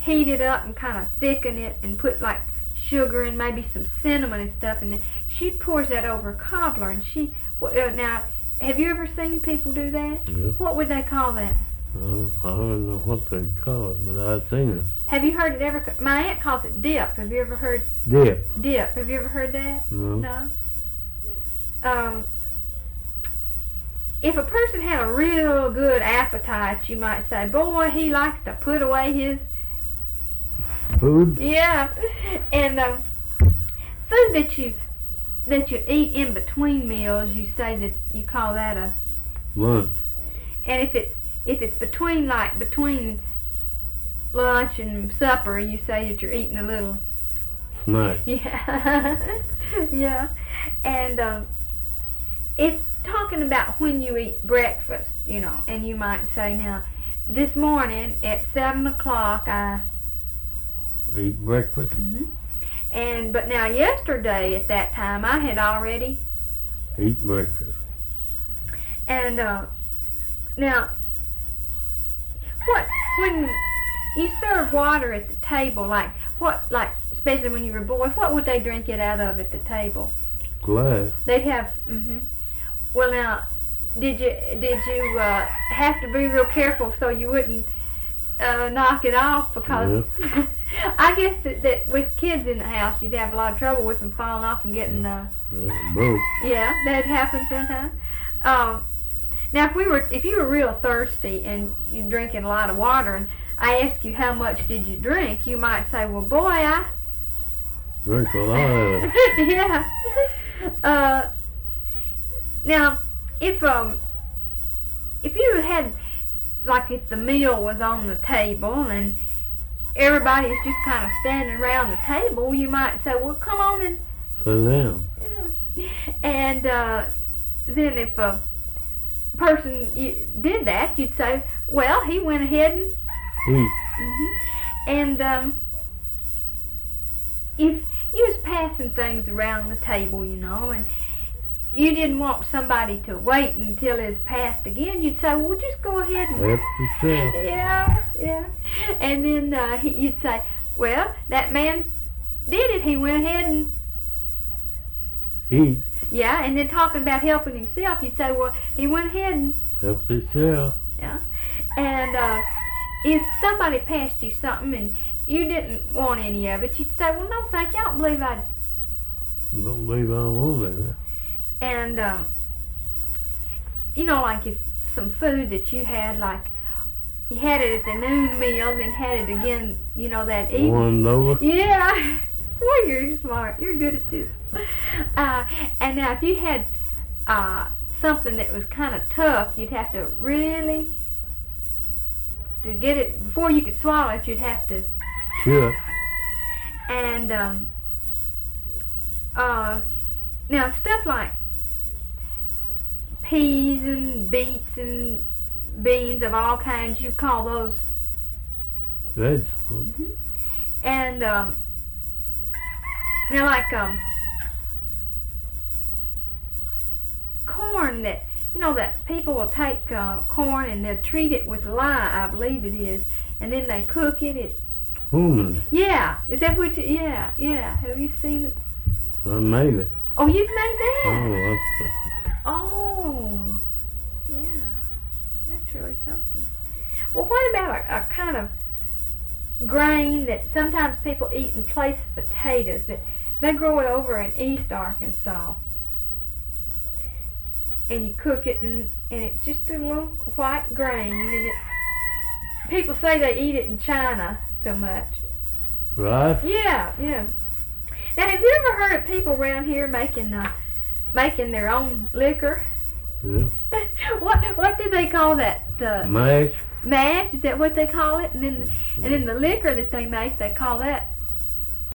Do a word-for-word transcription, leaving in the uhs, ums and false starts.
heat it up and kind of thicken it and put like sugar and maybe some cinnamon and stuff, and then she pours that over cobbler. And she uh, now, have you ever seen people do that? Yeah. What would they call that? Well, I don't know what they call it, but I've seen it. Have you heard it ever? My aunt calls it dip. Have you ever heard Dip. dip? Have you ever heard that? No. No. Um, if a person had a real good appetite, you might say, boy, he likes to put away his Food? yeah. And um, food that you that you eat in between meals, you say that you call that a Lunch. And if it's if it's between like between lunch and supper, you say that you're eating a little Snack. yeah yeah. And um, it's talking about when you eat breakfast, you know, and you might say, now, this morning at seven o'clock I Eat breakfast. mhm. And but now yesterday at that time I had already Eat breakfast. and uh, now what when you serve water at the table, like what like especially when you were a boy, what would they drink it out of at the table? Glass. They'd have mhm. Well now, did you did you uh, have to be real careful so you wouldn't uh, knock it off, because Yeah. I guess that, that with kids in the house you'd have a lot of trouble with them falling off and getting uh Yeah, broke. yeah, that happens sometimes. Um, now if we were if you were real thirsty and you're drinking a lot of water and I ask you how much did you drink, you might say, well boy, I Drink a lot of it. yeah. Uh, now if um if you had like if the meal was on the table and everybody's just kind of standing around the table, you might say, well, come on and Sit down. yeah. And uh, then if a person you, did that, you'd say, well, he went ahead and Eat. mhm. And um, if you was passing things around the table, you know, and you didn't want somebody to wait until it's passed again, you'd say, well, just go ahead and Help yourself. yeah, yeah. And then uh, he- you'd say, well, that man did it. He went ahead and, Eat. yeah. And then talking about helping himself, you'd say, well, he went ahead and, Help yourself. yeah. And uh, if somebody passed you something and you didn't want any of it, you'd say, well, no, thank you. I don't believe I'd. Don't believe I want it. And, um, you know, like if some food that you had, like, you had it at the noon meal, then had it again, you know, that evening. One over. Yeah. Well, you're smart. You're good at this. Uh, and now if you had uh, something that was kind of tough, you'd have to really, to get it, before you could swallow it, you'd have to, Sure. and um, uh, now stuff like peas and beets and beans of all kinds, you call those, Vegetables. mm-hmm. And um, now like um, corn that, you know, that people will take uh, corn and they'll treat it with lye, I believe it is, and then they cook it. It Woman. yeah, is that what you? Yeah, yeah. Have you seen it? I made it. Oh, you've made that. Oh, Oh, yeah. That's really something. Well, what about a, a kind of grain that sometimes people eat in place of potatoes? That they grow it over in East Arkansas, and you cook it, and, and it's just a little white grain, and it. People say they eat it in China so much. Rice? Yeah, yeah. Now, have you ever heard of people around here making uh, making their own liquor? Yeah. what what do they call that? Uh, Mash? mash? Is that what they call it? And then and then the liquor that they make, they call that